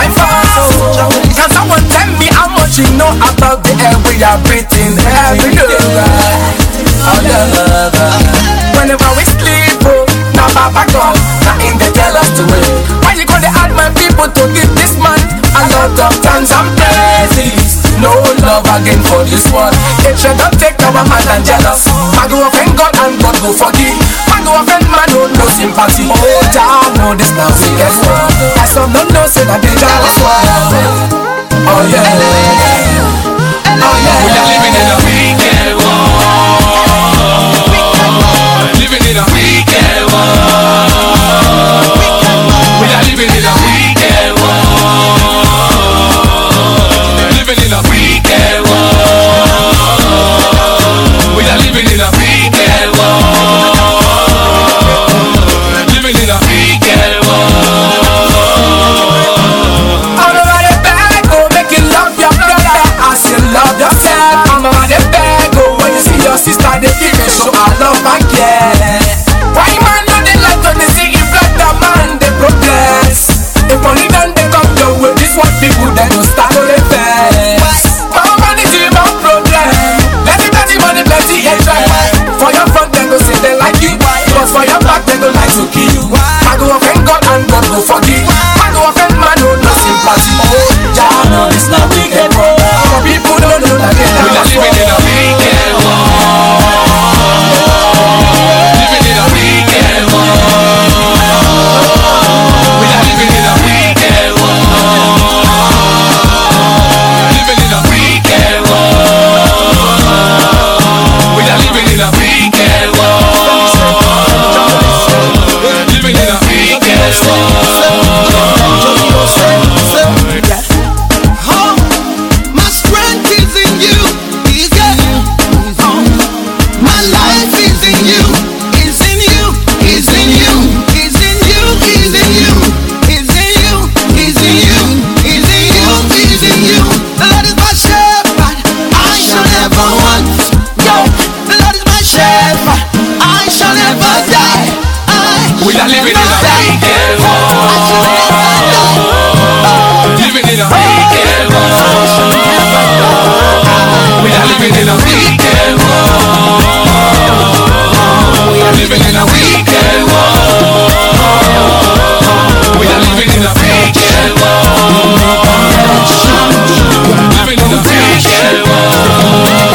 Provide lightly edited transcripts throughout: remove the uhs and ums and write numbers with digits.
life fast. Can someone tell me how much you know about the air we are breathing every day? Oh yeah. Whenever we sleep, oh, now Papa God, now in the tell us to wait. Why you gonna add my people to give this man a lot of thanks and praises? No love again for this one. It should not take our man and jealous. Man go offend God and God go forgive. Man go offend man who no sympathy. Oh, Jah know this now we get one. I some don't know say that they jealous one. Oh yeah. Oh yeah. We are living in a wicked world. Living in a wicked world. We are living in a wicked world. Living in a wicked world. We are living in a wicked world. Living in a wicked world. All over the bag, go make you love your brother as you love yourself. I'm over the bag, go when you see your sister, they give me show I love and care. Why man know they like to they see if like the man they progress? If only then they come your way, this what people then don't start to the best. More money to more problem. Let it plenty money, plenty enjoy. For your front then go say they like you, but for your back then go like to kill you. I go offend God and God go forgive. I go offend man who no sympathy. Jah know this now wicked world. For people don't know that they We are living in a wicked world. Living in a wicked world. We are living in a wicked world. Living in a wicked world. We are living in a wicked world. Living in a wicked world. My strength is in you, is in you. My life is in you, is in you, is in you, is in you, is in you, is in you, is in you, is in you, is in you. The Lord is my shepherd, I shall never want. Yo, the Lord is my shepherd, I shall never die. We are living in a wicked world. Living in a wicked world. We are living in a wicked world. We are living in a wicked world. We are living in a wicked world. Living in a wicked world.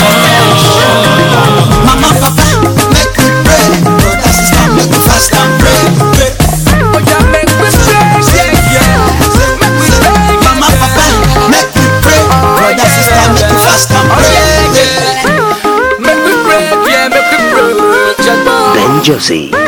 Mama, Papa, make me pray. Brother, sister, make me fast and pray. Oh yeah, make me stress, yeah. Make me stress, Mama, Papa, make me pray. Brother, sister, make me fast and pray. Make me pray, yeah, make me pray. Ben Josie.